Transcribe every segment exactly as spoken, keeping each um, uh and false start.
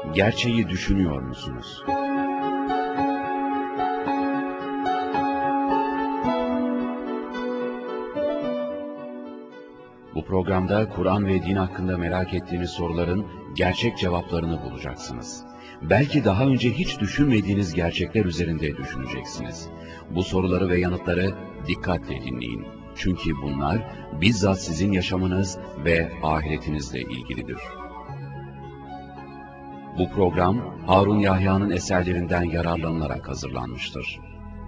Gerçeği düşünüyor musunuz? Bu programda Kur'an ve din hakkında merak ettiğiniz soruların gerçek cevaplarını bulacaksınız. Belki daha önce hiç düşünmediğiniz gerçekler üzerinde düşüneceksiniz. Bu soruları ve yanıtları dikkatle dinleyin. Çünkü bunlar bizzat sizin yaşamınız ve ahiretinizle ilgilidir. Bu program Harun Yahya'nın eserlerinden yararlanılarak hazırlanmıştır.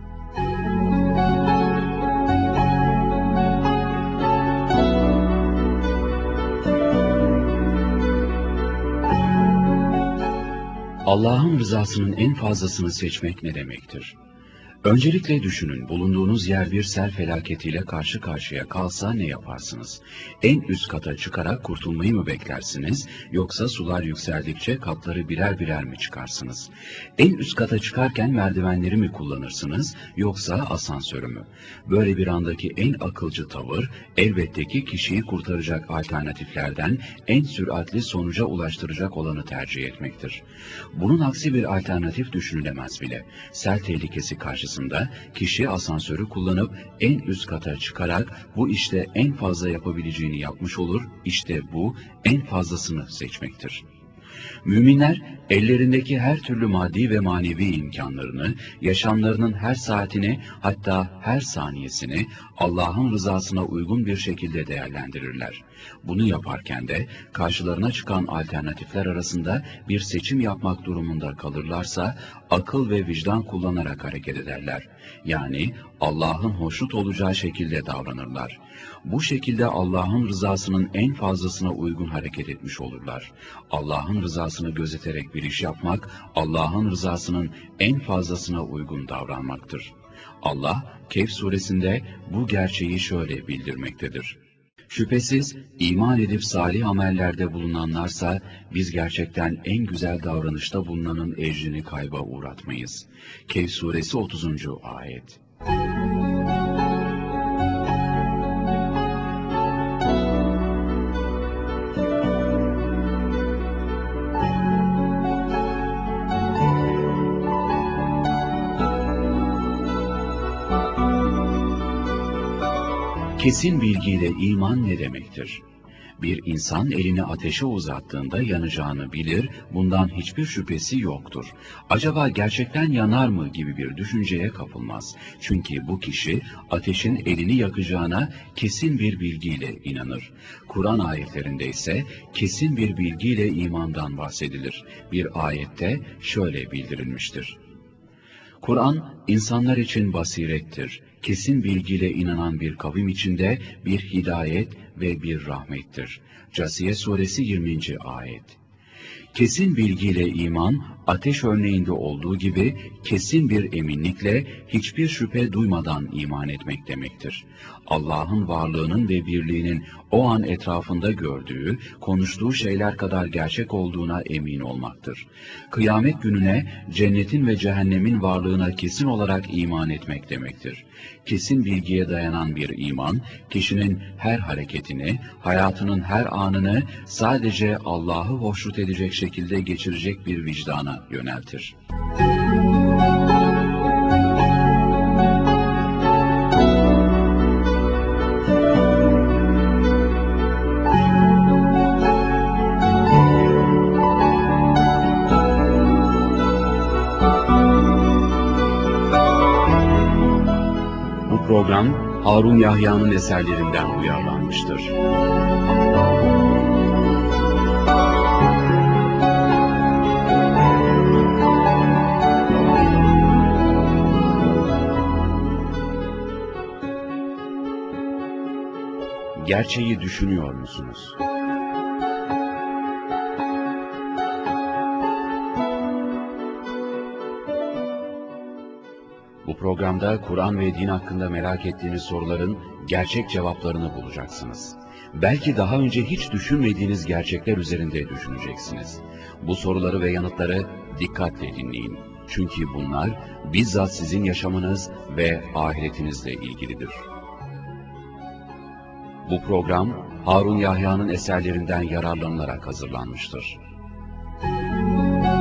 Allah'ın rızasının en fazlasını seçmek ne demektir? Öncelikle düşünün, bulunduğunuz yer bir sel felaketiyle karşı karşıya kalsa ne yaparsınız? En üst kata çıkarak kurtulmayı mı beklersiniz, yoksa sular yükseldikçe katları birer birer mi çıkarsınız? En üst kata çıkarken merdivenleri mi kullanırsınız, yoksa asansörü mü? Böyle bir andaki en akılcı tavır, elbette ki kişiyi kurtaracak alternatiflerden en süratli sonuca ulaştıracak olanı tercih etmektir. Bunun aksi bir alternatif düşünülemez bile. Sel tehlikesi karşısında kişi asansörü kullanıp en üst kata çıkarak bu işte en fazla yapabileceğini yapmış olur, işte bu en fazlasını seçmektir. Müminler ellerindeki her türlü maddi ve manevi imkanlarını, yaşamlarının her saatini, hatta her saniyesini Allah'ın rızasına uygun bir şekilde değerlendirirler. Bunu yaparken de karşılarına çıkan alternatifler arasında bir seçim yapmak durumunda kalırlarsa akıl ve vicdan kullanarak hareket ederler. Yani Allah'ın hoşnut olacağı şekilde davranırlar. Bu şekilde Allah'ın rızasının en fazlasına uygun hareket etmiş olurlar. Allah'ın rızasını gözeterek bir iş yapmak, Allah'ın rızasının en fazlasına uygun davranmaktır. Allah, Kehf suresinde bu gerçeği şöyle bildirmektedir. Şüphesiz iman edip salih amellerde bulunanlarsa biz gerçekten en güzel davranışta bulunanın ecrini kayba uğratmayız. Kehf suresi otuzuncu ayet. Kesin bilgiyle iman ne demektir? Bir insan elini ateşe uzattığında yanacağını bilir, bundan hiçbir şüphesi yoktur. Acaba gerçekten yanar mı gibi bir düşünceye kapılmaz. Çünkü bu kişi ateşin elini yakacağına kesin bir bilgiyle inanır. Kur'an ayetlerinde ise kesin bir bilgiyle imandan bahsedilir. Bir ayette şöyle bildirilmiştir. Kur'an, insanlar için basirettir. Kesin bilgiyle inanan bir kavim içinde bir hidayet ve bir rahmettir. Câsiye suresi yirminci ayet. Kesin bilgiyle iman, ateş örneğinde olduğu gibi kesin bir eminlikle, hiçbir şüphe duymadan iman etmek demektir. Allah'ın varlığının ve birliğinin o an etrafında gördüğü, konuştuğu şeyler kadar gerçek olduğuna emin olmaktır. Kıyamet gününe, cennetin ve cehennemin varlığına kesin olarak iman etmek demektir. Kesin bilgiye dayanan bir iman, kişinin her hareketini, hayatının her anını sadece Allah'ı hoşnut edecek şekilde geçirecek bir vicdana yöneltir. Bu program Harun Yahya'nın eserlerinden uyarlanmıştır. Gerçeği düşünüyor musunuz? Bu programda Kur'an ve din hakkında merak ettiğiniz soruların gerçek cevaplarını bulacaksınız. Belki daha önce hiç düşünmediğiniz gerçekler üzerinde düşüneceksiniz. Bu soruları ve yanıtları dikkatle dinleyin. Çünkü bunlar bizzat sizin yaşamınız ve ahiretinizle ilgilidir. Bu program Harun Yahya'nın eserlerinden yararlanılarak hazırlanmıştır.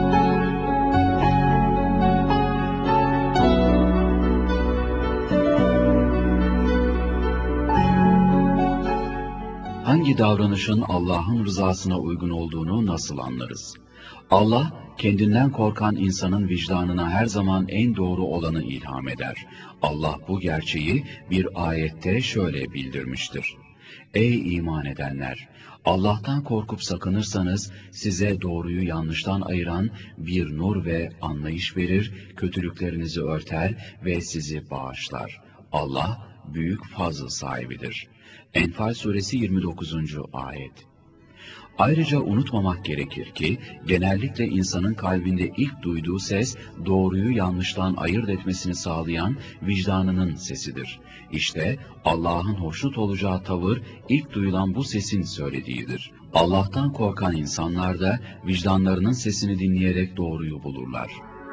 hangi davranışın Allah'ın rızasına uygun olduğunu nasıl anlarız? Allah, kendinden korkan insanın vicdanına her zaman en doğru olanı ilham eder. Allah bu gerçeği bir ayette şöyle bildirmiştir. Ey iman edenler! Allah'tan korkup sakınırsanız size doğruyu yanlıştan ayıran bir nur ve anlayış verir, kötülüklerinizi örter ve sizi bağışlar. Allah büyük fazl sahibidir. Enfal suresi yirmi dokuzuncu ayet. Ayrıca unutmamak gerekir ki, genellikle insanın kalbinde ilk duyduğu ses, doğruyu yanlıştan ayırt etmesini sağlayan vicdanının sesidir. İşte Allah'ın hoşnut olacağı tavır, ilk duyulan bu sesin söylediğidir. Allah'tan korkan insanlar da vicdanlarının sesini dinleyerek doğruyu bulurlar.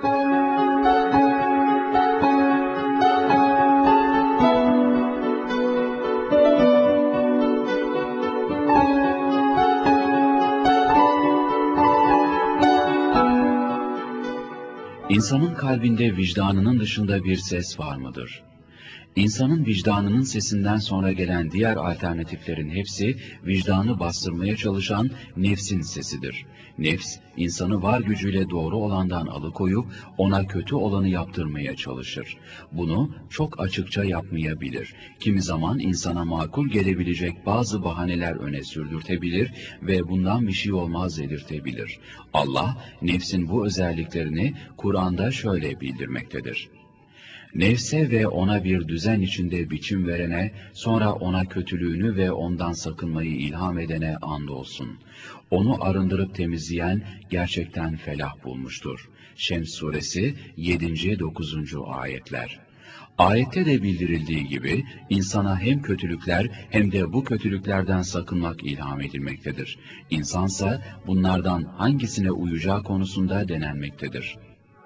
İnsanın kalbinde vicdanının dışında bir ses var mıdır? İnsanın vicdanının sesinden sonra gelen diğer alternatiflerin hepsi vicdanı bastırmaya çalışan nefsin sesidir. Nefs, insanı var gücüyle doğru olandan alıkoyup ona kötü olanı yaptırmaya çalışır. Bunu çok açıkça yapmayabilir. Kimi zaman insana makul gelebilecek bazı bahaneler öne sürdürtebilir ve bundan bir şey olmaz dedirtebilir. Allah, nefsin bu özelliklerini Kur'an'da şöyle bildirmektedir. Nefse ve ona bir düzen içinde biçim verene, sonra ona kötülüğünü ve ondan sakınmayı ilham edene andolsun. Onu arındırıp temizleyen gerçekten felah bulmuştur. Şems suresi yedinci dokuzuncu ayetler. Ayette de bildirildiği gibi, insana hem kötülükler hem de bu kötülüklerden sakınmak ilham edilmektedir. İnsansa bunlardan hangisine uyacağı konusunda denenmektedir.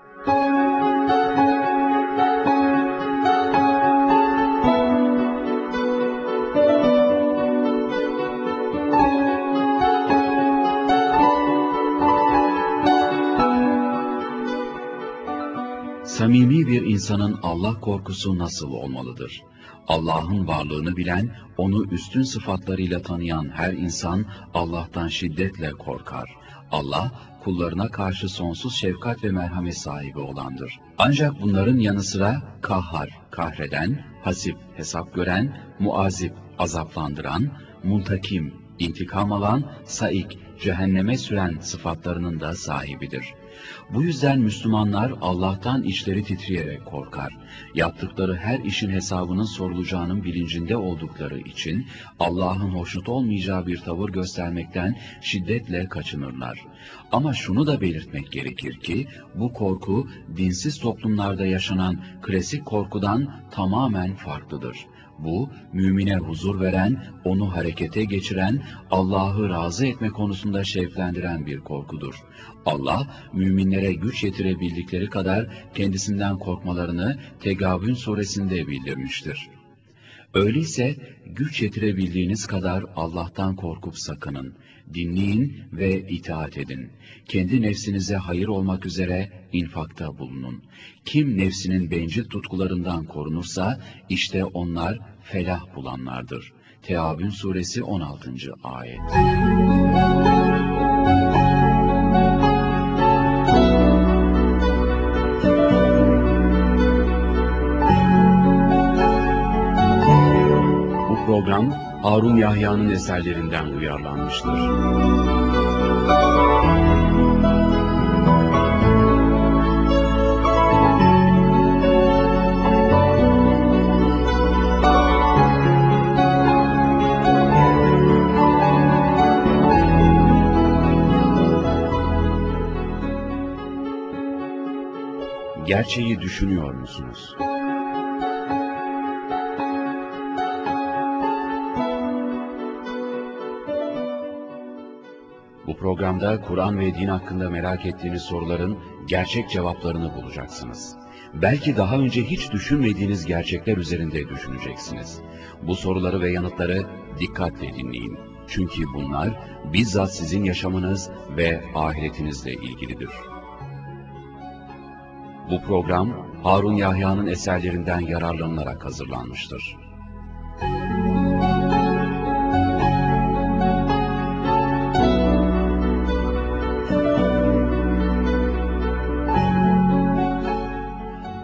Samimi bir insanın Allah korkusu nasıl olmalıdır? Allah'ın varlığını bilen, onu üstün sıfatlarıyla tanıyan her insan Allah'tan şiddetle korkar. Allah, kullarına karşı sonsuz şefkat ve merhamet sahibi olandır. Ancak bunların yanı sıra Kahhar, kahreden, Hasip, hesap gören, Muazip, azaplandıran, Muntakim, intikam alan, Saik, cehenneme süren sıfatlarının da sahibidir. Bu yüzden Müslümanlar Allah'tan içleri titreyerek korkar. Yaptıkları her işin hesabının sorulacağının bilincinde oldukları için Allah'ın hoşnut olmayacağı bir tavır göstermekten şiddetle kaçınırlar. Ama şunu da belirtmek gerekir ki bu korku dinsiz toplumlarda yaşanan klasik korkudan tamamen farklıdır. Bu, mümine huzur veren, onu harekete geçiren, Allah'ı razı etme konusunda şevklendiren bir korkudur. Allah, müminlere güç yetirebildikleri kadar kendisinden korkmalarını Tegabün suresinde bildirmiştir. Öyleyse güç yetirebildiğiniz kadar Allah'tan korkup sakının, dinleyin ve itaat edin. Kendi nefsinize hayır olmak üzere infakta bulunun. Kim nefsinin bencil tutkularından korunursa, işte onlar felah bulanlardır. Teâbün suresi on altıncı ayet. Bu program Harun Yahya'nın eserlerinden uyarlanmıştır. Gerçeği düşünüyor musunuz? Bu programda Kur'an ve din hakkında merak ettiğiniz soruların gerçek cevaplarını bulacaksınız. Belki daha önce hiç düşünmediğiniz gerçekler üzerinde düşüneceksiniz. Bu soruları ve yanıtları dikkatle dinleyin. Çünkü bunlar bizzat sizin yaşamınız ve ahiretinizle ilgilidir. Bu program Harun Yahya'nın eserlerinden yararlanılarak hazırlanmıştır.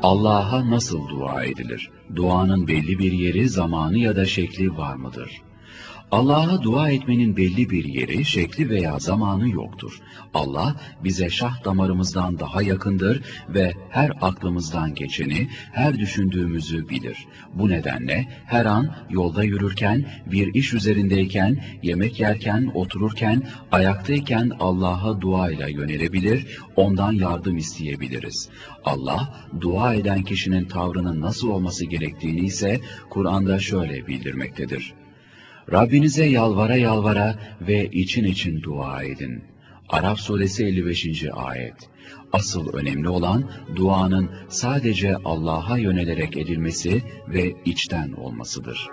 Allah'a nasıl dua edilir? Duanın belli bir yeri, zamanı ya da şekli var mıdır? Allah'a dua etmenin belli bir yeri, şekli veya zamanı yoktur. Allah bize şah damarımızdan daha yakındır ve her aklımızdan geçeni, her düşündüğümüzü bilir. Bu nedenle her an yolda yürürken, bir iş üzerindeyken, yemek yerken, otururken, ayaktayken Allah'a duayla yönelebilir, ondan yardım isteyebiliriz. Allah, dua eden kişinin tavrının nasıl olması gerektiğini ise Kur'an'da şöyle bildirmektedir. Rabbinize yalvara yalvara ve için için dua edin. Araf suresi elli beşinci ayet. Asıl önemli olan duanın sadece Allah'a yönelerek edilmesi ve içten olmasıdır.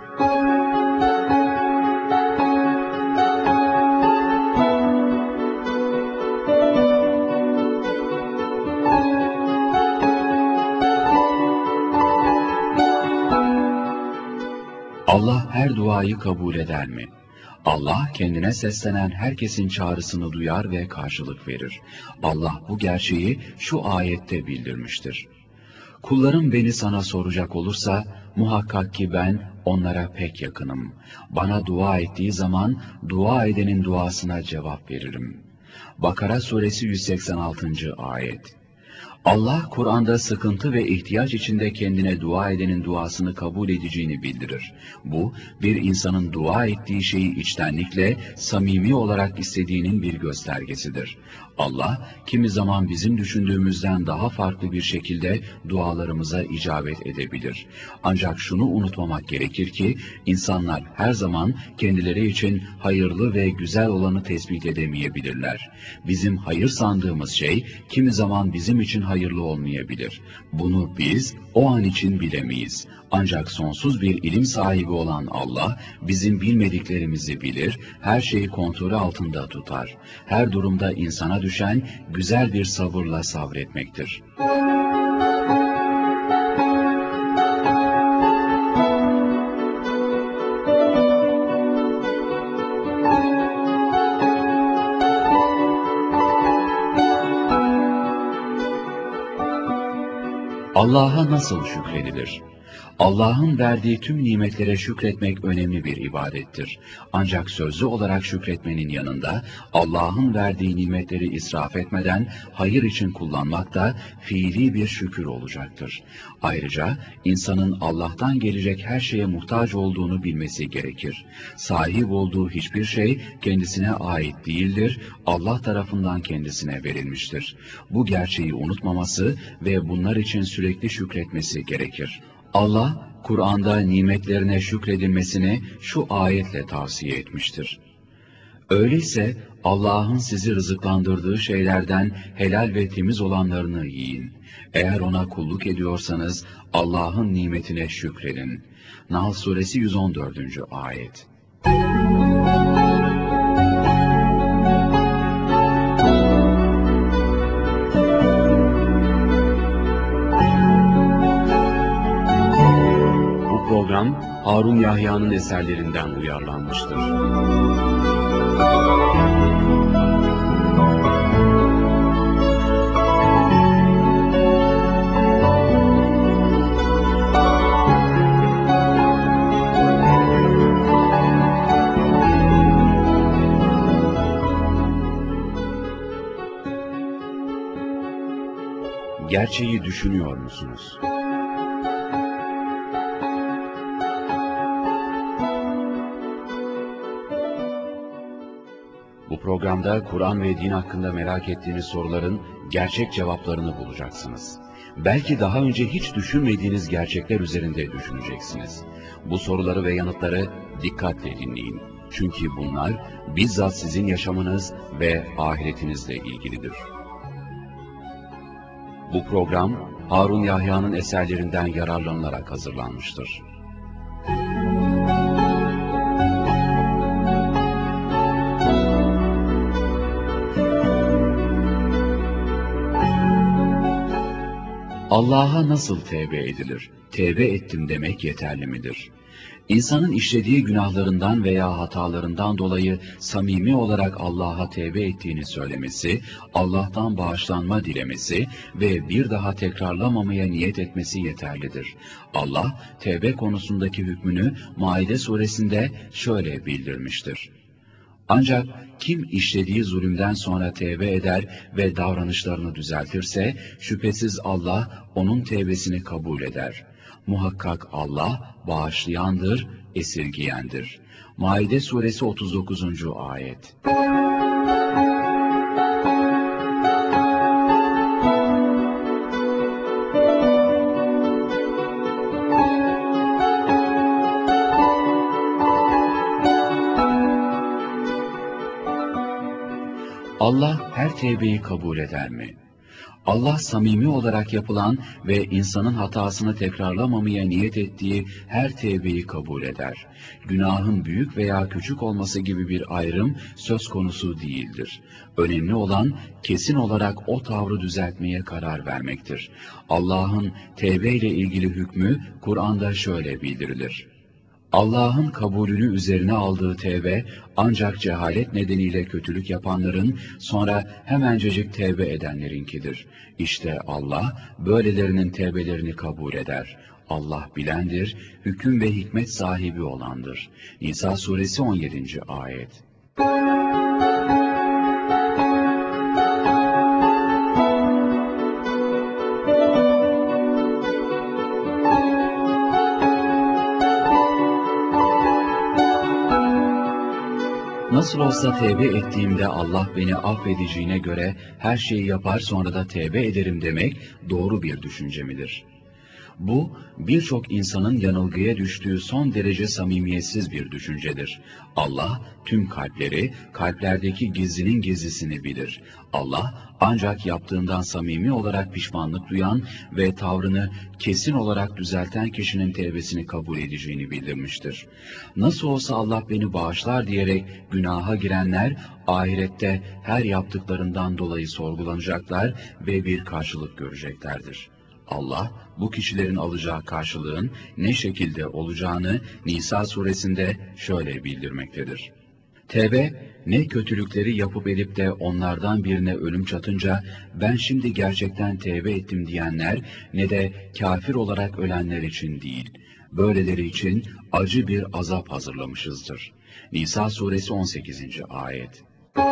Allah her duayı kabul eder mi? Allah kendine seslenen herkesin çağrısını duyar ve karşılık verir. Allah bu gerçeği şu ayette bildirmiştir. Kullarım beni sana soracak olursa, muhakkak ki ben onlara pek yakınım. Bana dua ettiği zaman, dua edenin duasına cevap veririm. Bakara suresi yüz seksen altıncı ayet. Allah, Kur'an'da sıkıntı ve ihtiyaç içinde kendine dua edenin duasını kabul edeceğini bildirir. Bu, bir insanın dua ettiği şeyi içtenlikle, samimi olarak istediğinin bir göstergesidir. Allah, kimi zaman bizim düşündüğümüzden daha farklı bir şekilde dualarımıza icabet edebilir. Ancak şunu unutmamak gerekir ki, insanlar her zaman kendileri için hayırlı ve güzel olanı tespit edemeyebilirler. Bizim hayır sandığımız şey, kimi zaman bizim için hayırlı olmayabilir. Bunu biz o an için bilemeyiz. Ancak sonsuz bir ilim sahibi olan Allah, bizim bilmediklerimizi bilir, her şeyi kontrolü altında tutar. Her durumda insana düşen güzel bir sabırla sabretmektir. Allah'a nasıl şükredilir? Allah'ın verdiği tüm nimetlere şükretmek önemli bir ibadettir. Ancak sözlü olarak şükretmenin yanında Allah'ın verdiği nimetleri israf etmeden hayır için kullanmak da fiili bir şükür olacaktır. Ayrıca insanın Allah'tan gelecek her şeye muhtaç olduğunu bilmesi gerekir. Sahip olduğu hiçbir şey kendisine ait değildir, Allah tarafından kendisine verilmiştir. Bu gerçeği unutmaması ve bunlar için sürekli şükretmesi gerekir. Allah, Kur'an'da nimetlerine şükredilmesini şu ayetle tavsiye etmiştir. Öyleyse Allah'ın sizi rızıklandırdığı şeylerden helal ve temiz olanlarını yiyin. Eğer ona kulluk ediyorsanız Allah'ın nimetine şükredin. Nahl suresi yüz on dördüncü ayet. Bu program Harun Yahya'nın eserlerinden uyarlanmıştır. Gerçeği düşünüyor musunuz? Bu programda Kur'an ve din hakkında merak ettiğiniz soruların gerçek cevaplarını bulacaksınız. Belki daha önce hiç düşünmediğiniz gerçekler üzerinde düşüneceksiniz. Bu soruları ve yanıtları dikkatle dinleyin. Çünkü bunlar bizzat sizin yaşamınız ve ahiretinizle ilgilidir. Bu program Harun Yahya'nın eserlerinden yararlanılarak hazırlanmıştır. Allah'a nasıl tevbe edilir? Tevbe ettim demek yeterli midir? İnsanın işlediği günahlarından veya hatalarından dolayı samimi olarak Allah'a tevbe ettiğini söylemesi, Allah'tan bağışlanma dilemesi ve bir daha tekrarlamamaya niyet etmesi yeterlidir. Allah, tevbe konusundaki hükmünü Maide suresinde şöyle bildirmiştir. Ancak kim işlediği zulümden sonra tevbe eder ve davranışlarını düzeltirse, şüphesiz Allah onun tevbesini kabul eder. Muhakkak Allah bağışlayandır, esirgiyendir. Maide suresi otuz dokuzuncu ayet. Allah her tevbeyi kabul eder mi? Allah samimi olarak yapılan ve insanın hatasını tekrarlamamaya niyet ettiği her tevbeyi kabul eder. Günahın büyük veya küçük olması gibi bir ayrım söz konusu değildir. Önemli olan kesin olarak o tavrı düzeltmeye karar vermektir. Allah'ın tevbe ile ilgili hükmü Kur'an'da şöyle bildirilir. Allah'ın kabulünü üzerine aldığı tevbe, ancak cehalet nedeniyle kötülük yapanların, sonra hemencecik tevbe edenlerinkidir. İşte Allah, böylelerinin tevbelerini kabul eder. Allah bilendir, hüküm ve hikmet sahibi olandır. Nisa suresi on yedinci ayet. Nasıl olsa tevbe ettiğimde Allah beni affedeceğine göre her şeyi yapar sonra da tevbe ederim demek doğru bir düşünce midir? Bu, birçok insanın yanılgıya düştüğü son derece samimiyetsiz bir düşüncedir. Allah, tüm kalpleri, kalplerdeki gizlinin gizlisini bilir. Allah, ancak yaptığından samimi olarak pişmanlık duyan ve tavrını kesin olarak düzelten kişinin tevbesini kabul edeceğini bildirmiştir. Nasıl olsa Allah beni bağışlar diyerek günaha girenler, ahirette her yaptıklarından dolayı sorgulanacaklar ve bir karşılık göreceklerdir. Allah, bu kişilerin alacağı karşılığın ne şekilde olacağını Nisa suresinde şöyle bildirmektedir. Tevbe, ne kötülükleri yapıp edip de onlardan birine ölüm çatınca, ben şimdi gerçekten tevbe ettim diyenler, ne de kafir olarak ölenler için değil. Böyleleri için acı bir azap hazırlamışızdır. Nisa suresi on sekizinci ayet.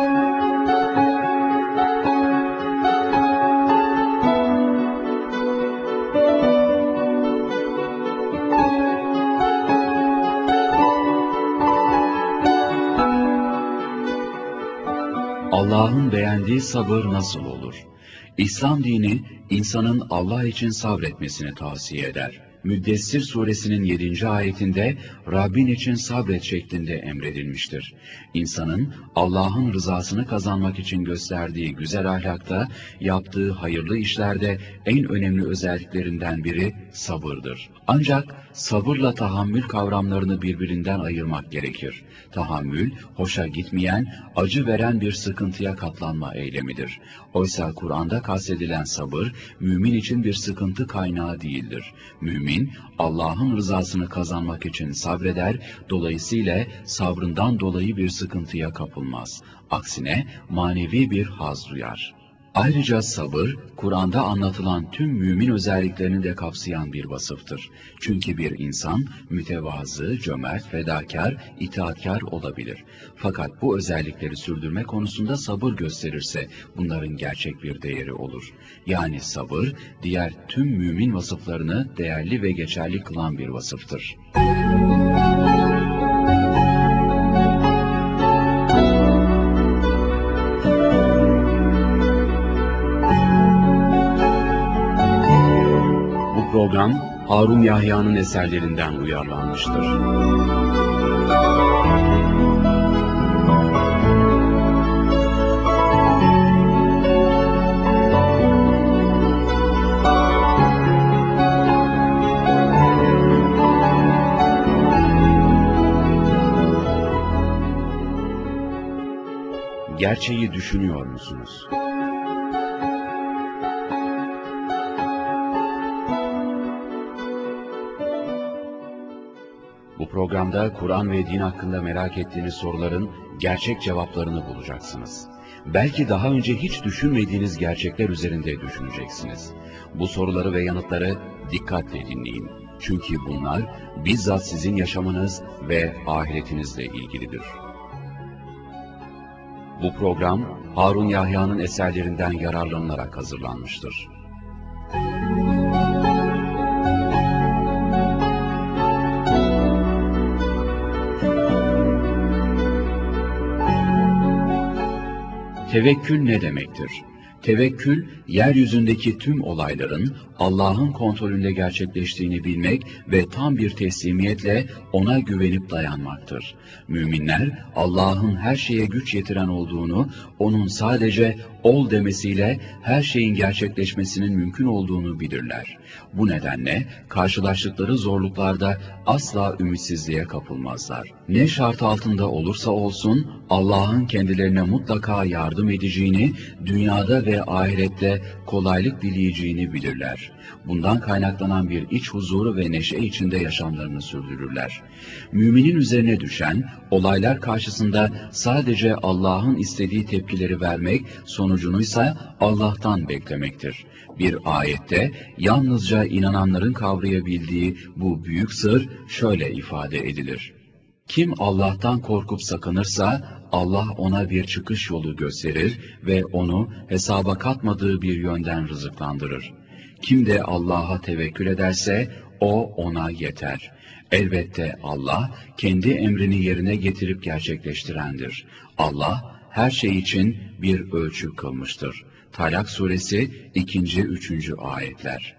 Allah'ın beğendiği sabır nasıl olur? İslam dini, insanın Allah için sabretmesini tavsiye eder. Müddessir suresinin yedinci ayetinde Rabbin için sabret şeklinde emredilmiştir. İnsanın Allah'ın rızasını kazanmak için gösterdiği güzel ahlakta, yaptığı hayırlı işlerde en önemli özelliklerinden biri sabırdır. Ancak sabırla tahammül kavramlarını birbirinden ayırmak gerekir. Tahammül, hoşa gitmeyen, acı veren bir sıkıntıya katlanma eylemidir. Oysa Kur'an'da kastedilen sabır, mümin için bir sıkıntı kaynağı değildir. Mümin, Allah'ın rızasını kazanmak için sabreder, dolayısıyla sabrından dolayı bir sıkıntıya kapılmaz. Aksine manevi bir haz duyar. Ayrıca sabır, Kur'an'da anlatılan tüm mümin özelliklerini de kapsayan bir vasıftır. Çünkü bir insan mütevazı, cömert, fedakar, itaatkar olabilir. Fakat bu özellikleri sürdürme konusunda sabır gösterirse bunların gerçek bir değeri olur. Yani sabır, diğer tüm mümin vasıflarını değerli ve geçerli kılan bir vasıftır. Bu program Harun Yahya'nın eserlerinden uyarlanmıştır. Gerçeği düşünüyor musunuz? Bu Bu programda Kur'an ve din hakkında merak ettiğiniz soruların gerçek cevaplarını bulacaksınız. Belki daha önce hiç düşünmediğiniz gerçekler üzerinde düşüneceksiniz. Bu soruları ve yanıtları dikkatle dinleyin. Çünkü bunlar bizzat sizin yaşamınız ve ahiretinizle ilgilidir. Bu program Harun Yahya'nın eserlerinden yararlanılarak hazırlanmıştır. Tevekkül ne demektir? Tevekkül, yeryüzündeki tüm olayların Allah'ın kontrolünde gerçekleştiğini bilmek ve tam bir teslimiyetle ona güvenip dayanmaktır. Müminler, Allah'ın her şeye güç yetiren olduğunu, onun sadece ol demesiyle her şeyin gerçekleşmesinin mümkün olduğunu bilirler. Bu nedenle karşılaştıkları zorluklarda asla ümitsizliğe kapılmazlar. Ne şart altında olursa olsun Allah'ın kendilerine mutlaka yardım edeceğini, dünyada ve ahirette kolaylık dileyeceğini bilirler. Bundan kaynaklanan bir iç huzuru ve neşe içinde yaşamlarını sürdürürler. Müminin üzerine düşen, olaylar karşısında sadece Allah'ın istediği tepkileri vermek, sonucunuysa Allah'tan beklemektir. Bir ayette yalnızca inananların kavrayabildiği bu büyük sır şöyle ifade edilir. Kim Allah'tan korkup sakınırsa Allah ona bir çıkış yolu gösterir ve onu hesaba katmadığı bir yönden rızıklandırır. Kim de Allah'a tevekkül ederse o ona yeter. Elbette Allah kendi emrini yerine getirip gerçekleştirendir. Allah her şey için bir ölçü kılmıştır. Talak suresi ikinci üçüncü ayetler.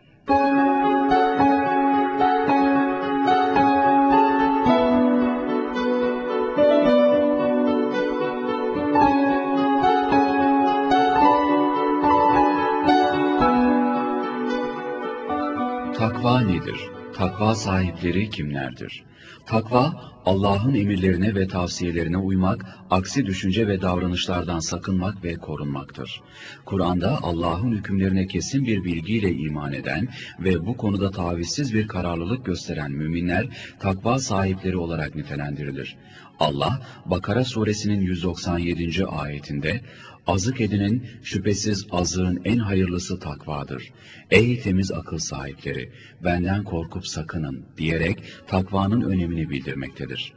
Takva nedir? Takva sahipleri kimlerdir? Takva, Allah'ın emirlerine ve tavsiyelerine uymak, aksi düşünce ve davranışlardan sakınmak ve korunmaktır. Kur'an'da Allah'ın hükümlerine kesin bir bilgiyle iman eden ve bu konuda tavizsiz bir kararlılık gösteren müminler, takva sahipleri olarak nitelendirilir. Allah, Bakara suresinin yüz doksan yedinci ayetinde, azık edinin, şüphesiz azığın en hayırlısı takvadır. Ey temiz akıl sahipleri, benden korkup sakının diyerek takvanın önemini bildirmektedir.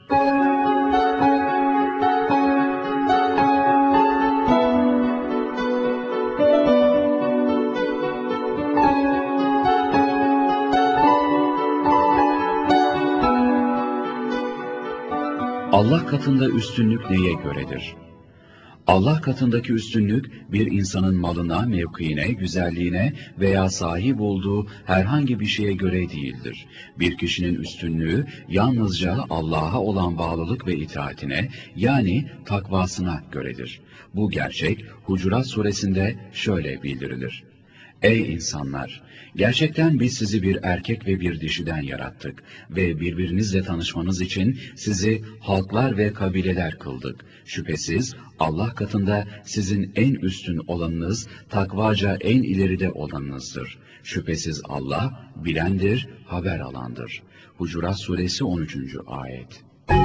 Allah katında üstünlük neye göredir? Allah katındaki üstünlük, bir insanın malına, mevkiine, güzelliğine veya sahip olduğu herhangi bir şeye göre değildir. Bir kişinin üstünlüğü, yalnızca Allah'a olan bağlılık ve itaatine, yani takvasına göredir. Bu gerçek, Hucurat suresinde şöyle bildirilir. Ey insanlar! Gerçekten biz sizi bir erkek ve bir dişiden yarattık ve birbirinizle tanışmanız için sizi halklar ve kabileler kıldık. Şüphesiz Allah katında sizin en üstün olanınız, takvaca en ileride olanınızdır. Şüphesiz Allah bilendir, haber alandır. Hucurat suresi on üçüncü ayet.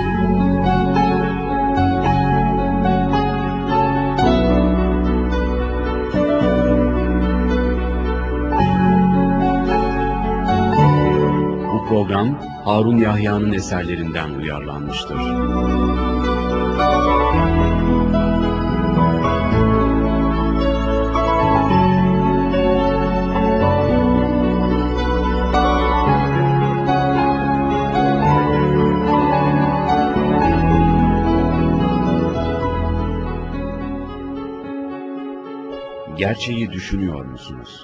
Bu program Harun Yahya'nın eserlerinden uyarlanmıştır. Gerçeği düşünüyor musunuz?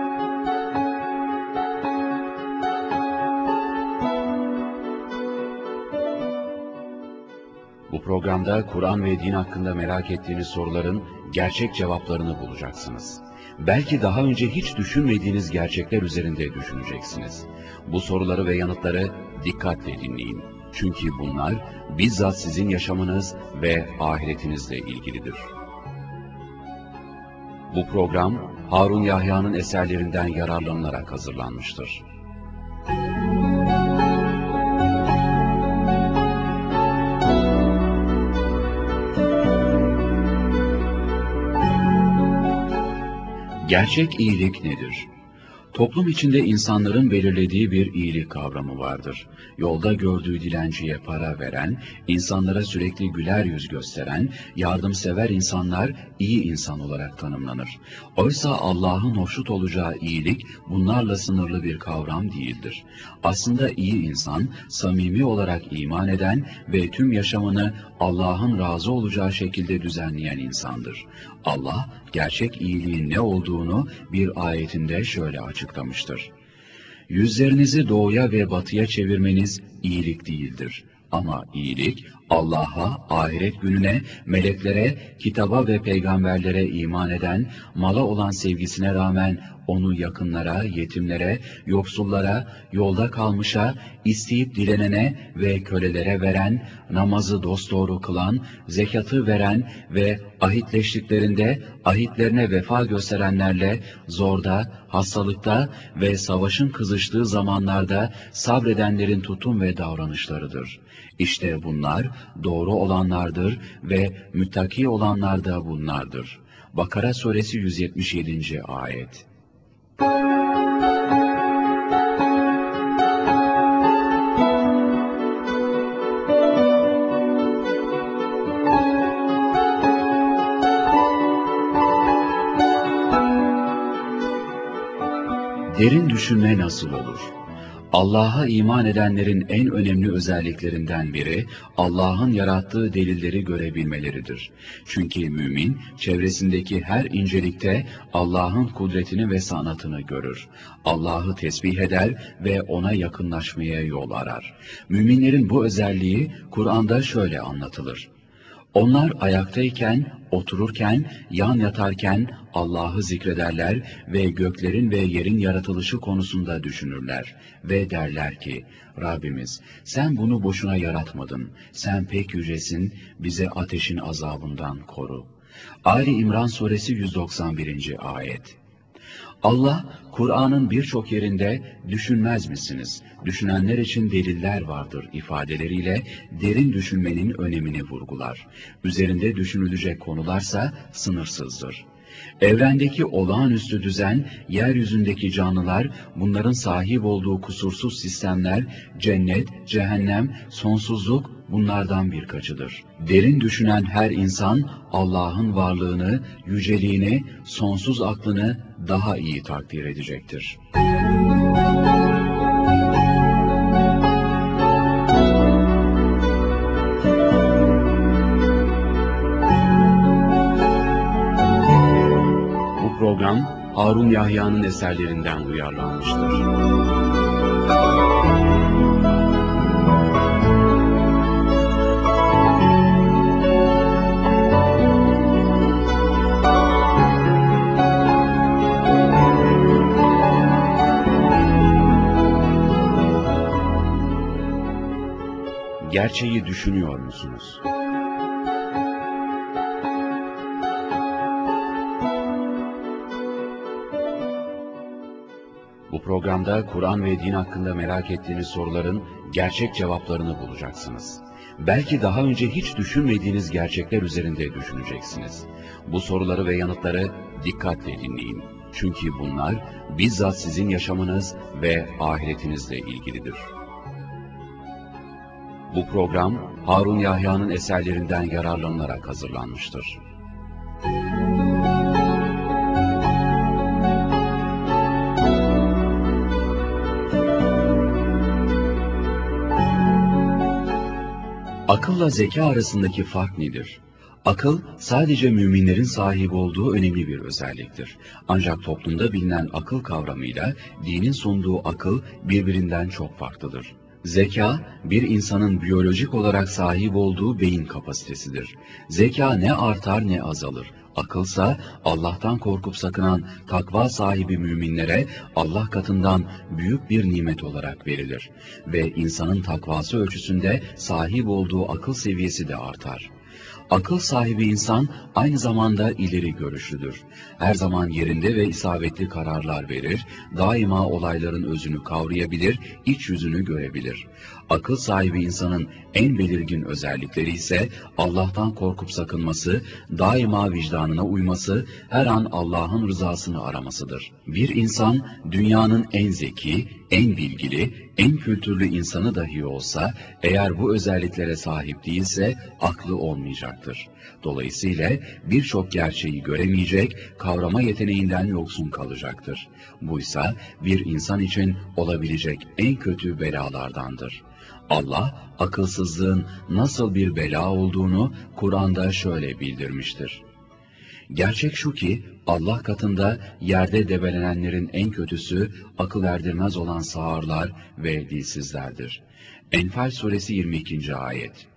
Bu programda Kur'an ve din hakkında merak ettiğiniz soruların gerçek cevaplarını bulacaksınız. Belki daha önce hiç düşünmediğiniz gerçekler üzerinde düşüneceksiniz. Bu soruları ve yanıtları dikkatle dinleyin. Çünkü bunlar bizzat sizin yaşamınız ve ahiretinizle ilgilidir. Bu program Harun Yahya'nın eserlerinden yararlanılarak hazırlanmıştır. Gerçek iyilik nedir? Toplum içinde insanların belirlediği bir iyilik kavramı vardır. Yolda gördüğü dilenciye para veren, insanlara sürekli güler yüz gösteren, yardımsever insanlar iyi insan olarak tanımlanır. Oysa Allah'ın hoşnut olacağı iyilik bunlarla sınırlı bir kavram değildir. Aslında iyi insan, samimi olarak iman eden ve tüm yaşamını Allah'ın razı olacağı şekilde düzenleyen insandır. Allah, gerçek iyiliğin ne olduğunu bir ayetinde şöyle açıklamıştır. Yüzlerinizi doğuya ve batıya çevirmeniz iyilik değildir. Ama iyilik, Allah'a, ahiret gününe, meleklere, kitaba ve peygamberlere iman eden, mala olan sevgisine rağmen onu yakınlara, yetimlere, yoksullara, yolda kalmışa, isteyip dilenene ve kölelere veren, namazı dosdoğru kılan, zekatı veren ve ahitleştiklerinde ahitlerine vefa gösterenlerle zorda, hastalıkta ve savaşın kızıştığı zamanlarda sabredenlerin tutum ve davranışlarıdır. İşte bunlar doğru olanlardır ve müttaki olanlar da bunlardır. Bakara suresi yüz yetmiş yedinci ayet. Derin düşünme nasıl olur? Allah'a iman edenlerin en önemli özelliklerinden biri, Allah'ın yarattığı delilleri görebilmeleridir. Çünkü mümin, çevresindeki her incelikte Allah'ın kudretini ve sanatını görür. Allah'ı tesbih eder ve ona yakınlaşmaya yol arar. Müminlerin bu özelliği Kur'an'da şöyle anlatılır. Onlar ayaktayken, otururken, yan yatarken Allah'ı zikrederler ve göklerin ve yerin yaratılışı konusunda düşünürler. Ve derler ki, Rabbimiz sen bunu boşuna yaratmadın, sen pek yücesin, bize ateşin azabından koru. Ali İmran suresi yüz doksan birinci ayet. Allah, Kur'an'ın birçok yerinde düşünmez misiniz? Düşünenler için deliller vardır ifadeleriyle derin düşünmenin önemini vurgular. Üzerinde düşünülecek konularsa sınırsızdır. Evrendeki olağanüstü düzen, yeryüzündeki canlılar, bunların sahip olduğu kusursuz sistemler, cennet, cehennem, sonsuzluk bunlardan birkaçıdır. Derin düşünen her insan Allah'ın varlığını, yüceliğini, sonsuz aklını daha iyi takdir edecektir. Bu program Harun Yahya'nın eserlerinden uyarlanmıştır. Gerçeği düşünüyor musunuz? Bu programda Kur'an ve din hakkında merak ettiğiniz soruların gerçek cevaplarını bulacaksınız. Belki daha önce hiç düşünmediğiniz gerçekler üzerinde düşüneceksiniz. Bu soruları ve yanıtları dikkatle dinleyin. Çünkü bunlar bizzat sizin yaşamınız ve ahiretinizle ilgilidir. Bu program Harun Yahya'nın eserlerinden yararlanılarak hazırlanmıştır. Akılla zeka arasındaki fark nedir? Akıl, sadece müminlerin sahip olduğu önemli bir özelliktir. Ancak toplumda bilinen akıl kavramıyla dinin sunduğu akıl birbirinden çok farklıdır. Zeka, bir insanın biyolojik olarak sahip olduğu beyin kapasitesidir. Zeka ne artar ne azalır. Akılsa Allah'tan korkup sakınan takva sahibi müminlere Allah katından büyük bir nimet olarak verilir. Ve insanın takvası ölçüsünde sahip olduğu akıl seviyesi de artar. Akıl sahibi insan aynı zamanda ileri görüşlüdür. Her zaman yerinde ve isabetli kararlar verir, daima olayların özünü kavrayabilir, iç yüzünü görebilir. Akıl sahibi insanın en belirgin özellikleri ise Allah'tan korkup sakınması, daima vicdanına uyması, her an Allah'ın rızasını aramasıdır. Bir insan dünyanın en zeki, en bilgili, en kültürlü insanı dahi olsa, eğer bu özelliklere sahip değilse aklı olmayacaktır. Dolayısıyla birçok gerçeği göremeyecek, kavrama yeteneğinden yoksun kalacaktır. Buysa bir insan için olabilecek en kötü belalardandır. Allah, akılsızlığın nasıl bir bela olduğunu Kur'an'da şöyle bildirmiştir. Gerçek şu ki, Allah katında yerde debelenenlerin en kötüsü, akıl erdirmez olan sağırlar ve dilsizlerdir. Enfal suresi yirmi ikinci ayet.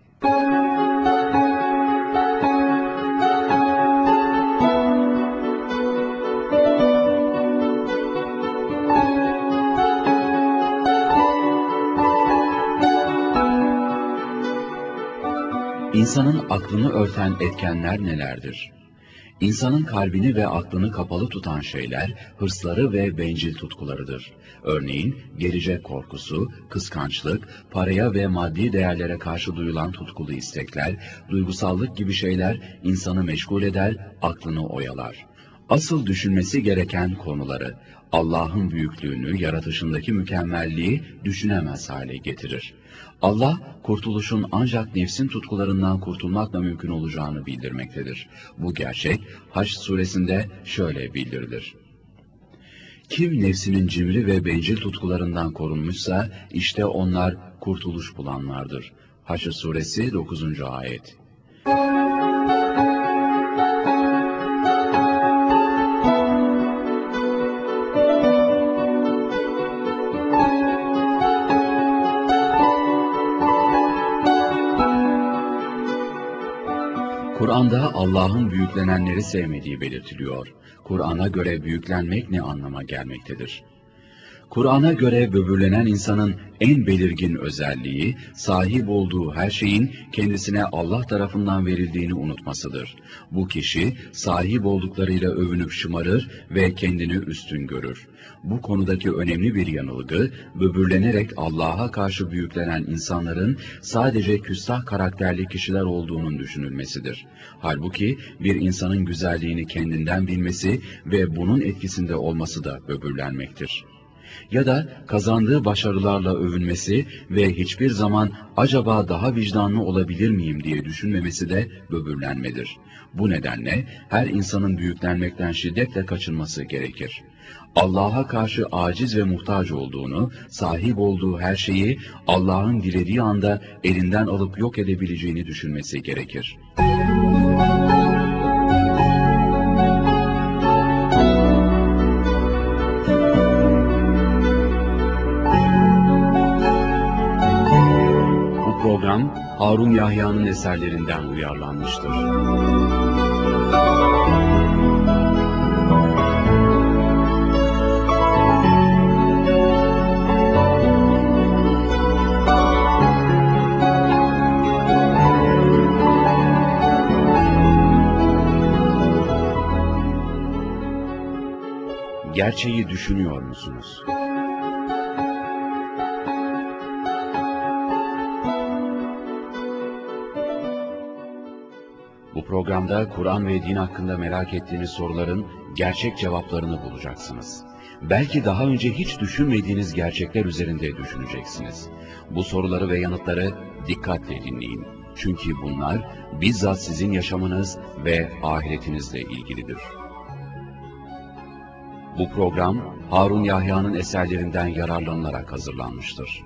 İnsanın aklını örten etkenler nelerdir? İnsanın kalbini ve aklını kapalı tutan şeyler, hırsları ve bencil tutkularıdır. Örneğin, gelecek korkusu, kıskançlık, paraya ve maddi değerlere karşı duyulan tutkulu istekler, duygusallık gibi şeyler insanı meşgul eder, aklını oyalar. Asıl düşünmesi gereken konuları, Allah'ın büyüklüğünü, yaratışındaki mükemmelliği düşünemez hale getirir. Allah, kurtuluşun ancak nefsin tutkularından kurtulmakla mümkün olacağını bildirmektedir. Bu gerçek, Haç suresinde şöyle bildirilir. Kim nefsinin cimri ve bencil tutkularından korunmuşsa, işte onlar kurtuluş bulanlardır. Haç suresi dokuzuncu ayet. Kur'an'da Allah'ın büyüklenenleri sevmediği belirtiliyor. Kur'an'a göre büyüklenmek ne anlama gelmektedir? Kur'an'a göre böbürlenen insanın en belirgin özelliği, sahip olduğu her şeyin kendisine Allah tarafından verildiğini unutmasıdır. Bu kişi, sahip olduklarıyla övünüp şımarır ve kendini üstün görür. Bu konudaki önemli bir yanılgı, böbürlenerek Allah'a karşı büyüklenen insanların sadece küstah karakterli kişiler olduğunun düşünülmesidir. Halbuki bir insanın güzelliğini kendinden bilmesi ve bunun etkisinde olması da böbürlenmektir. Ya da kazandığı başarılarla övünmesi ve hiçbir zaman acaba daha vicdanlı olabilir miyim diye düşünmemesi de böbürlenmedir. Bu nedenle her insanın büyüklenmekten şiddetle kaçınması gerekir. Allah'a karşı aciz ve muhtaç olduğunu, sahip olduğu her şeyi Allah'ın dilediği anda elinden alıp yok edebileceğini düşünmesi gerekir. Bu program Harun Yahya'nın eserlerinden uyarlanmıştır. Gerçeği düşünüyor musunuz? Bu programda Kur'an ve din hakkında merak ettiğiniz soruların gerçek cevaplarını bulacaksınız. Belki daha önce hiç düşünmediğiniz gerçekler üzerinde düşüneceksiniz. Bu soruları ve yanıtları dikkatle dinleyin. Çünkü bunlar bizzat sizin yaşamınız ve ahiretinizle ilgilidir. Bu program Harun Yahya'nın eserlerinden yararlanılarak hazırlanmıştır.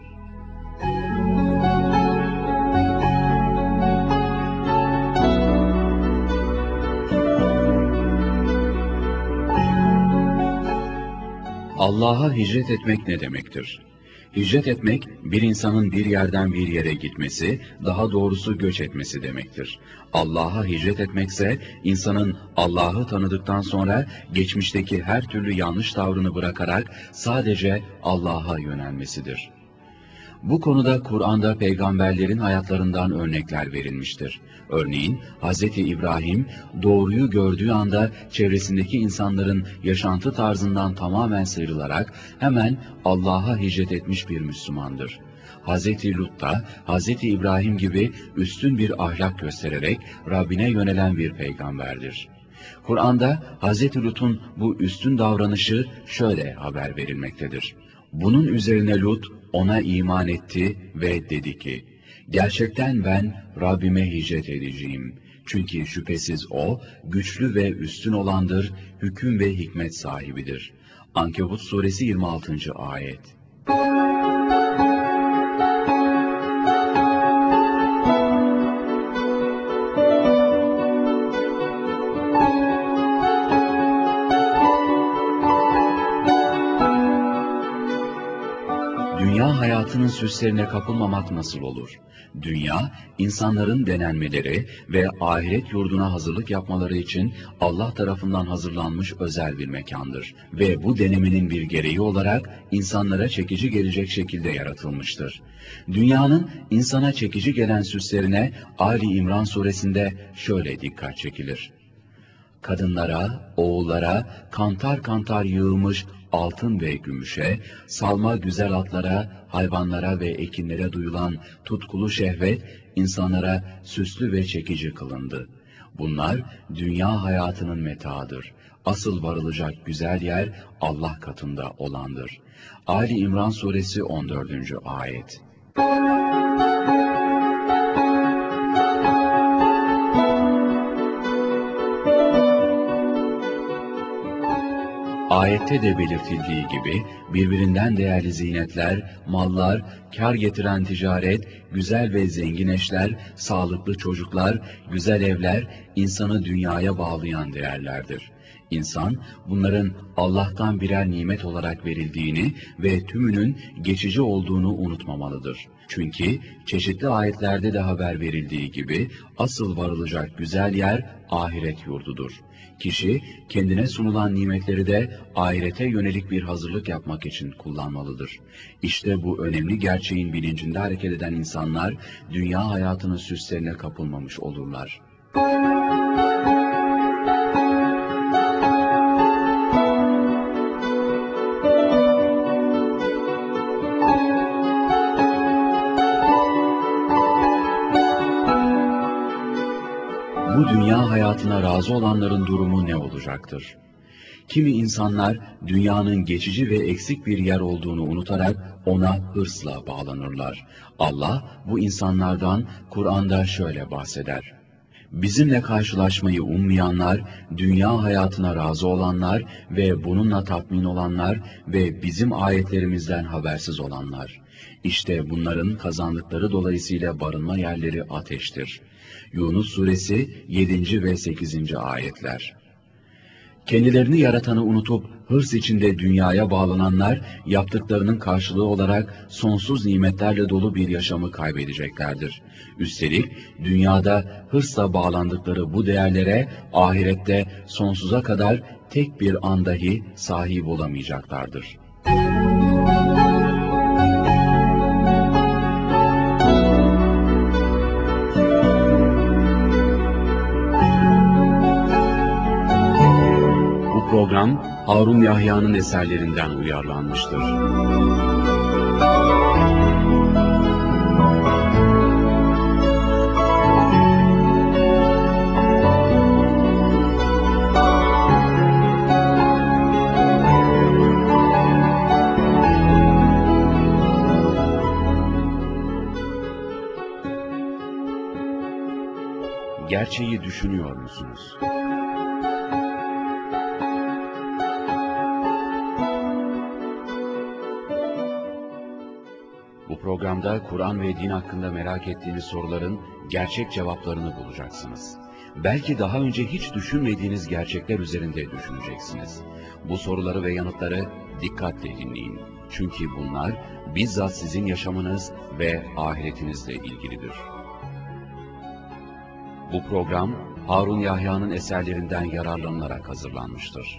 Allah'a hicret etmek ne demektir? Hicret etmek, bir insanın bir yerden bir yere gitmesi, daha doğrusu göç etmesi demektir. Allah'a hicret etmekse, insanın Allah'ı tanıdıktan sonra geçmişteki her türlü yanlış tavrını bırakarak sadece Allah'a yönelmesidir. Bu konuda Kur'an'da peygamberlerin hayatlarından örnekler verilmiştir. Örneğin Hz. İbrahim doğruyu gördüğü anda çevresindeki insanların yaşantı tarzından tamamen sıyrılarak hemen Allah'a hicret etmiş bir Müslümandır. Hazreti Lut da Hazreti İbrahim gibi üstün bir ahlak göstererek Rabbine yönelen bir peygamberdir. Kur'an'da Hazreti Lut'un bu üstün davranışı şöyle haber verilmektedir. Bunun üzerine Lut ona iman etti ve dedi ki, gerçekten ben Rabbime hicret edeceğim. Çünkü şüphesiz O, güçlü ve üstün olandır, hüküm ve hikmet sahibidir. Ankebut suresi yirmi altıncı ayet. Dünya hayatının süslerine kapılmamak nasıl olur? Dünya, insanların denenmeleri ve ahiret yurduna hazırlık yapmaları için Allah tarafından hazırlanmış özel bir mekandır. Ve bu denemenin bir gereği olarak insanlara çekici gelecek şekilde yaratılmıştır. Dünyanın insana çekici gelen süslerine Ali İmran suresinde şöyle dikkat çekilir. Kadınlara, oğullara, kantar kantar yığılmış altın ve gümüşe, salma güzel atlara, hayvanlara ve ekinlere duyulan tutkulu şehvet, insanlara süslü ve çekici kılındı. Bunlar dünya hayatının metaıdır. Asıl varılacak güzel yer Allah katında olandır. Ali İmran suresi on dördüncü ayet. Ayette de belirtildiği gibi birbirinden değerli zinetler, mallar, kar getiren ticaret, güzel ve zengin eşler, sağlıklı çocuklar, güzel evler, insanı dünyaya bağlayan değerlerdir. İnsan bunların Allah'tan birer nimet olarak verildiğini ve tümünün geçici olduğunu unutmamalıdır. Çünkü çeşitli ayetlerde de haber verildiği gibi asıl varılacak güzel yer ahiret yurdudur. Kişi kendine sunulan nimetleri de ahirete yönelik bir hazırlık yapmak için kullanmalıdır. İşte bu önemli gerçeğin bilincinde hareket eden insanlar dünya hayatının süslerine kapılmamış olurlar. Bu dünya hayatına razı olanların durumu ne olacaktır? Kimi insanlar dünyanın geçici ve eksik bir yer olduğunu unutarak ona hırsla bağlanırlar. Allah bu insanlardan Kur'an'da şöyle bahseder. Bizimle karşılaşmayı ummayanlar, dünya hayatına razı olanlar ve bununla tatmin olanlar ve bizim ayetlerimizden habersiz olanlar. İşte bunların kazandıkları dolayısıyla barınma yerleri ateştir. Yunus suresi yedinci ve sekizinci ayetler. Kendilerini yaratanı unutup hırs içinde dünyaya bağlananlar, yaptıklarının karşılığı olarak sonsuz nimetlerle dolu bir yaşamı kaybedeceklerdir. Üstelik dünyada hırsla bağlandıkları bu değerlere ahirette sonsuza kadar tek bir an dahi sahip olamayacaklardır. Bu program Harun Yahya'nın eserlerinden uyarlanmıştır. Gerçeği düşünüyor musunuz? Bu programda Kur'an ve din hakkında merak ettiğiniz soruların gerçek cevaplarını bulacaksınız. Belki daha önce hiç düşünmediğiniz gerçekler üzerinde düşüneceksiniz. Bu soruları ve yanıtları dikkatle dinleyin. Çünkü bunlar bizzat sizin yaşamınız ve ahiretinizle ilgilidir. Bu program Harun Yahya'nın eserlerinden yararlanılarak hazırlanmıştır.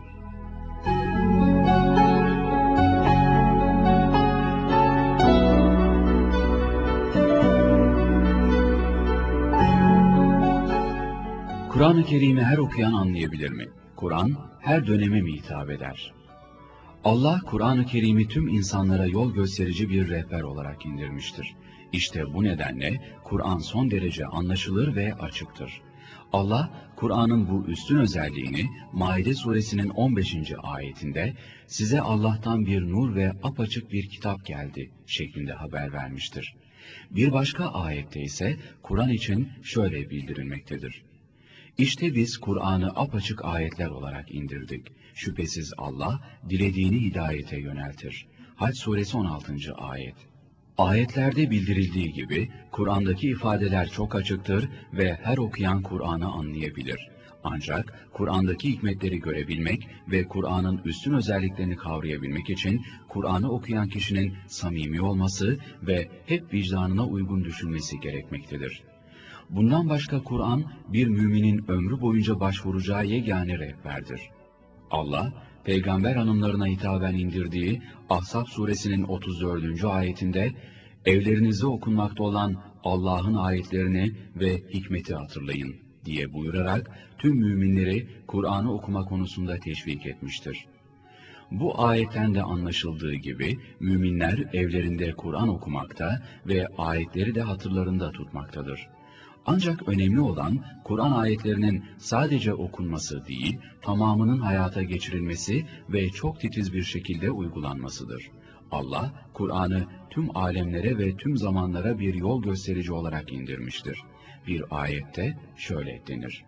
Kur'an-ı Kerim'i her okuyan anlayabilir mi? Kur'an her döneme mi hitap eder? Allah, Kur'an-ı Kerim'i tüm insanlara yol gösterici bir rehber olarak indirmiştir. İşte bu nedenle Kur'an son derece anlaşılır ve açıktır. Allah, Kur'an'ın bu üstün özelliğini Maide suresinin on beşinci ayetinde "Size Allah'tan bir nur ve apaçık bir kitap geldi" şeklinde haber vermiştir. Bir başka ayette ise Kur'an için şöyle bildirilmektedir: İşte biz Kur'an'ı apaçık ayetler olarak indirdik. Şüphesiz Allah dilediğini hidayete yöneltir. Hac suresi on altıncı ayet. Ayetlerde bildirildiği gibi Kur'an'daki ifadeler çok açıktır ve her okuyan Kur'an'ı anlayabilir. Ancak Kur'an'daki hikmetleri görebilmek ve Kur'an'ın üstün özelliklerini kavrayabilmek için Kur'an'ı okuyan kişinin samimi olması ve hep vicdanına uygun düşünmesi gerekmektedir. Bundan başka Kur'an, bir müminin ömrü boyunca başvuracağı yegane rehberdir. Allah, peygamber hanımlarına hitaben indirdiği Ahzab suresinin otuz dördüncü ayetinde, "Evlerinizde okunmakta olan Allah'ın ayetlerini ve hikmeti hatırlayın" diye buyurarak tüm müminleri Kur'an'ı okuma konusunda teşvik etmiştir. Bu ayetten de anlaşıldığı gibi müminler evlerinde Kur'an okumakta ve ayetleri de hatırlarında tutmaktadır. Ancak önemli olan Kur'an ayetlerinin sadece okunması değil, tamamının hayata geçirilmesi ve çok titiz bir şekilde uygulanmasıdır. Allah, Kur'an'ı tüm alemlere ve tüm zamanlara bir yol gösterici olarak indirmiştir. Bir ayette şöyle denir: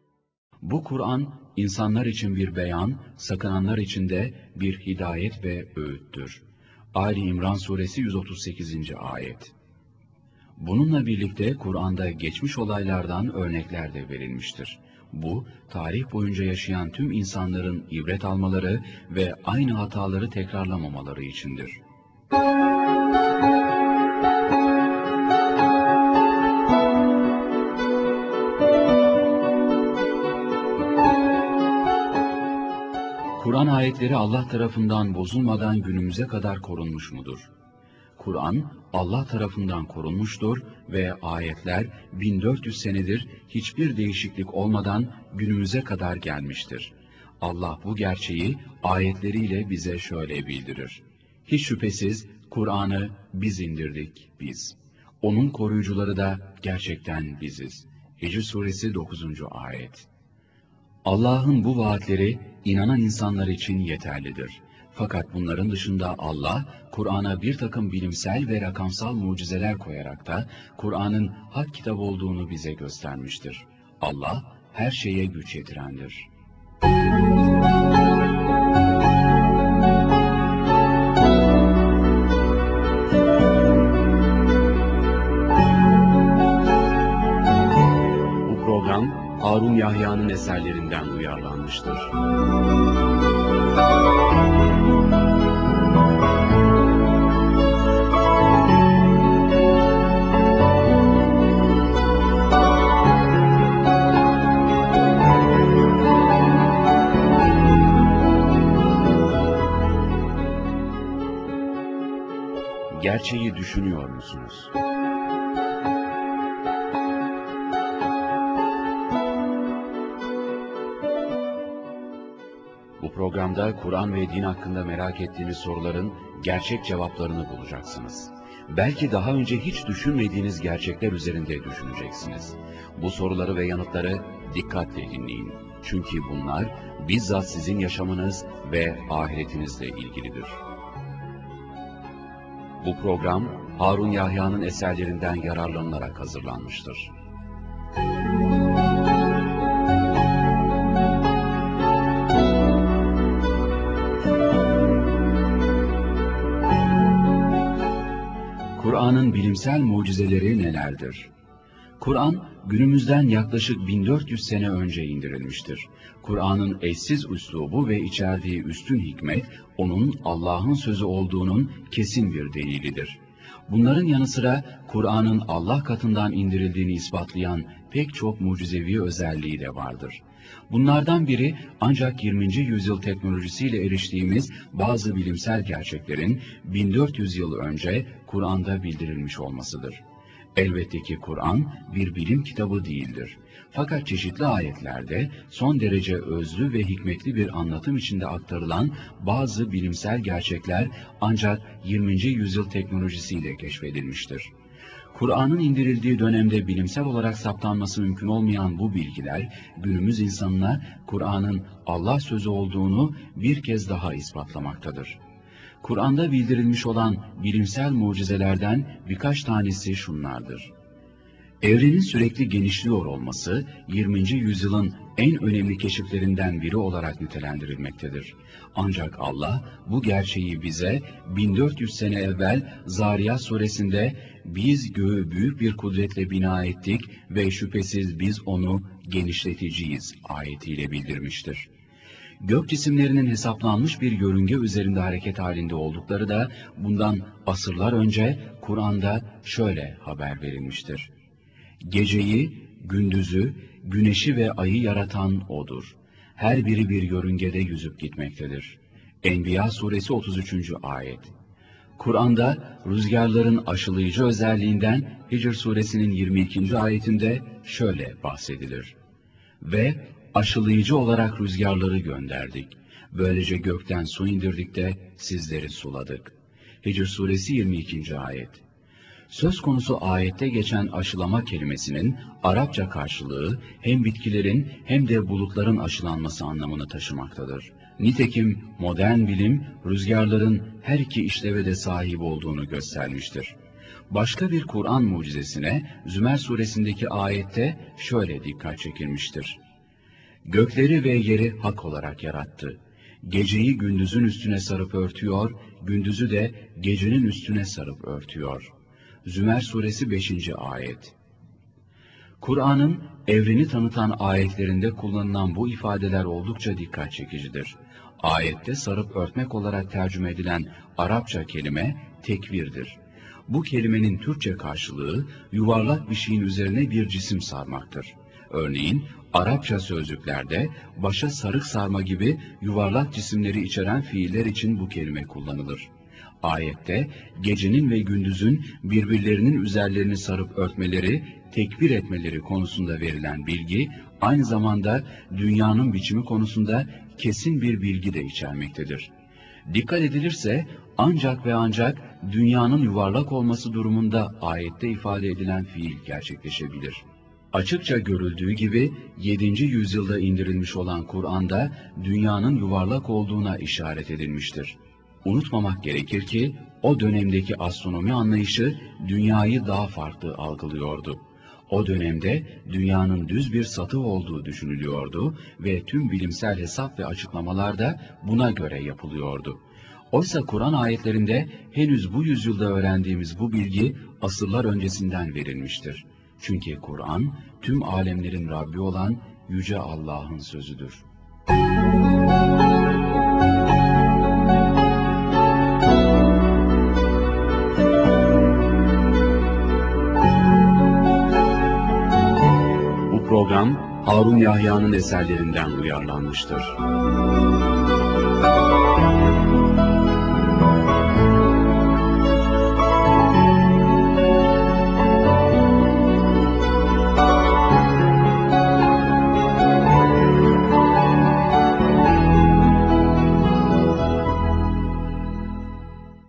Bu Kur'an, insanlar için bir beyan, sakınanlar için de bir hidayet ve öğüttür. Ali İmran suresi yüz otuz sekizinci ayet. Bununla birlikte Kur'an'da geçmiş olaylardan örnekler de verilmiştir. Bu, tarih boyunca yaşayan tüm insanların ibret almaları ve aynı hataları tekrarlamamaları içindir. Kur'an ayetleri Allah tarafından bozulmadan günümüze kadar korunmuş mudur? Kur'an, Allah tarafından korunmuştur ve ayetler bin dört yüz senedir hiçbir değişiklik olmadan günümüze kadar gelmiştir. Allah bu gerçeği ayetleriyle bize şöyle bildirir: Hiç şüphesiz Kur'an'ı biz indirdik, biz. Onun koruyucuları da gerçekten biziz. Hicr suresi dokuzuncu ayet. Allah'ın bu vaatleri inanan insanlar için yeterlidir. Fakat bunların dışında Allah, Kur'an'a bir takım bilimsel ve rakamsal mucizeler koyarak da Kur'an'ın hak kitap olduğunu bize göstermiştir. Allah, her şeye güç yetirendir. Bu program, Harun Yahya'nın eserlerinden uyarlanmıştır. Gerçeği düşünüyor musunuz? Bu programda Kur'an ve din hakkında merak ettiğiniz soruların gerçek cevaplarını bulacaksınız. Belki daha önce hiç düşünmediğiniz gerçekler üzerinde düşüneceksiniz. Bu soruları ve yanıtları dikkatle dinleyin. Çünkü bunlar bizzat sizin yaşamınız ve ahiretinizle ilgilidir. Bu program, Harun Yahya'nın eserlerinden yararlanılarak hazırlanmıştır. Kur'an'ın bilimsel mucizeleri nelerdir? Kur'an, günümüzden yaklaşık bin dört yüz sene önce indirilmiştir. Kur'an'ın eşsiz üslubu ve içerdiği üstün hikmet, onun Allah'ın sözü olduğunun kesin bir delilidir. Bunların yanı sıra Kur'an'ın Allah katından indirildiğini ispatlayan pek çok mucizevi özelliği de vardır. Bunlardan biri ancak yirminci yüzyıl teknolojisiyle eriştiğimiz bazı bilimsel gerçeklerin bin dört yüz yıl önce Kur'an'da bildirilmiş olmasıdır. Elbette ki Kur'an bir bilim kitabı değildir. Fakat çeşitli ayetlerde son derece özlü ve hikmetli bir anlatım içinde aktarılan bazı bilimsel gerçekler ancak yirminci yüzyıl teknolojisiyle keşfedilmiştir. Kur'an'ın indirildiği dönemde bilimsel olarak saptanması mümkün olmayan bu bilgiler, günümüz insanına Kur'an'ın Allah sözü olduğunu bir kez daha ispatlamaktadır. Kur'an'da bildirilmiş olan bilimsel mucizelerden birkaç tanesi şunlardır. Evrenin sürekli genişliyor olması, yirminci yüzyılın en önemli keşiflerinden biri olarak nitelendirilmektedir. Ancak Allah bu gerçeği bize bin dört yüz sene evvel Zariyat suresinde "Biz göğü büyük bir kudretle bina ettik ve şüphesiz biz onu genişleticiyiz" ayetiyle bildirmiştir. Gök cisimlerinin hesaplanmış bir yörünge üzerinde hareket halinde oldukları da bundan asırlar önce Kur'an'da şöyle haber verilmiştir. Geceyi, gündüzü, güneşi ve ayı yaratan O'dur. Her biri bir yörüngede yüzüp gitmektedir. Enbiya suresi otuz üçüncü ayet. Kur'an'da rüzgarların aşılayıcı özelliğinden Hicr suresinin yirmi ikinci ayetinde şöyle bahsedilir. Ve aşılayıcı olarak rüzgarları gönderdik. Böylece gökten su indirdik de sizleri suladık. Hicr suresi yirmi ikinci ayet. Söz konusu ayette geçen aşılama kelimesinin Arapça karşılığı hem bitkilerin hem de bulutların aşılanması anlamını taşımaktadır. Nitekim modern bilim rüzgarların her iki işleve de sahip olduğunu göstermiştir. Başka bir Kur'an mucizesine Zümer suresindeki ayette şöyle dikkat çekilmiştir. Gökleri ve yeri hak olarak yarattı. Geceyi gündüzün üstüne sarıp örtüyor, gündüzü de gecenin üstüne sarıp örtüyor. Zümer suresi beşinci ayet. Kur'an'ın evreni tanıtan ayetlerinde kullanılan bu ifadeler oldukça dikkat çekicidir. Ayette sarıp örtmek olarak tercüme edilen Arapça kelime tekvirdir. Bu kelimenin Türkçe karşılığı yuvarlak bir şeyin üzerine bir cisim sarmaktır. Örneğin Arapça sözlüklerde başa sarık sarma gibi yuvarlak cisimleri içeren fiiller için bu kelime kullanılır. Ayette gecenin ve gündüzün birbirlerinin üzerlerini sarıp örtmeleri, tekbir etmeleri konusunda verilen bilgi, aynı zamanda dünyanın biçimi konusunda kesin bir bilgi de içermektedir. Dikkat edilirse ancak ve ancak dünyanın yuvarlak olması durumunda ayette ifade edilen fiil gerçekleşebilir. Açıkça görüldüğü gibi yedinci yüzyılda indirilmiş olan Kur'an'da dünyanın yuvarlak olduğuna işaret edilmiştir. Unutmamak gerekir ki o dönemdeki astronomi anlayışı dünyayı daha farklı algılıyordu. O dönemde dünyanın düz bir satı olduğu düşünülüyordu ve tüm bilimsel hesap ve açıklamalar da buna göre yapılıyordu. Oysa Kur'an ayetlerinde henüz bu yüzyılda öğrendiğimiz bu bilgi asırlar öncesinden verilmiştir. Çünkü Kur'an tüm alemlerin Rabbi olan Yüce Allah'ın sözüdür. Bu program Harun Yahya'nın eserlerinden uyarlanmıştır.